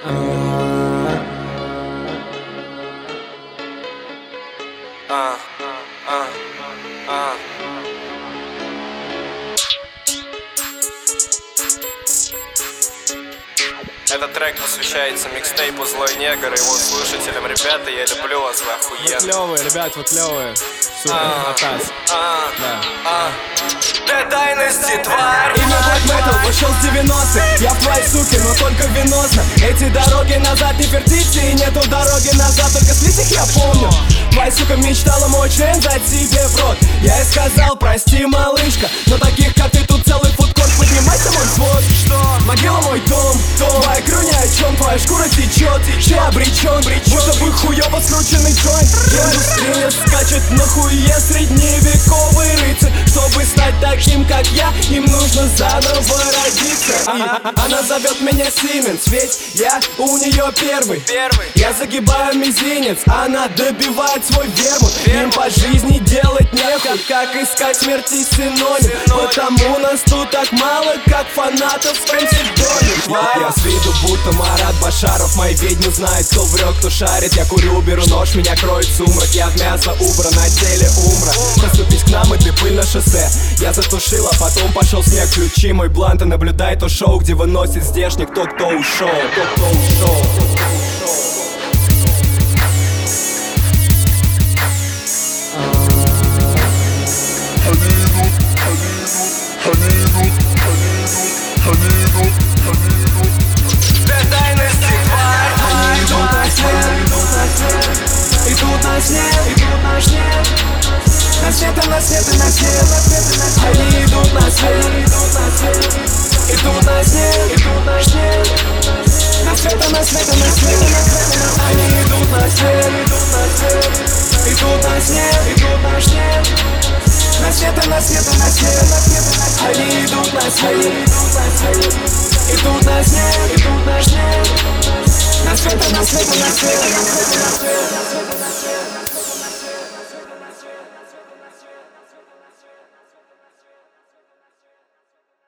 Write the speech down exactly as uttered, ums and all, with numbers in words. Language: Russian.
А, а, а. Этот трек посвящается микстейпу «Злой негр» и его слушателям. Ребята, я люблю вас, вы охуенно. Вы клёвые, ребят, вы клёвые. Супер, атас. Да. Ты тайности, тварь. Имя Black Metal вышел с девяностых. Я в твоей суке, но только веносно. Эти дороги назад не вертите, и нету дороги назад, только слить их я помню. Твоя сука мечтала мой член дать себе в рот. Я ей сказал, прости, малышка, но таких, как ты, тут целый фудкорт. Поднимайся, мой взвод. Что? Могила мой дом, дом. Твоя крю ни о чем, твоя шкура течет. Ты обречен, будто бы хуёво скрученный джойнт. Индустрия скачет на хуе, средневековый рыцарь. Чтобы стать таким, как я, им нужно заново родиться. И она зовет меня Сименс, ведь я у нее первый. Первый. Я загибаю мизинец, она добивает свой вермут. Им по жизни делать нехуй, как искать смерти синоним. Потому нас тут так мало, как фанатов в Пенсильдоне. Я с виду будто Марат Башаров. Мои ведьмы знают, кто врет, кто шарит. Я курю, беру нож, меня кроет сумрак. Я в мясо убран, на теле умра. Поступись к нам, и ты пыль на шоссе. Я затушил, а потом пошел снег. Ключи мой блант, и наблюдай то шоу, где выносит здешних тот, кто ушел. Тот, кто ушел. Они идут на свет, идут на свет, идут на свет, на свет, на свет, на свет. Они идут на свет, идут на свет, идут на свет, идут на свет, на свет, на свет, на свет. Они идут на свет, идут на свет, идут на свет, идут на свет, на свет, на свет, на свет. Они идут на свет, идут на свет, идут на свет, идут на свет. На свет, на свет, на свет.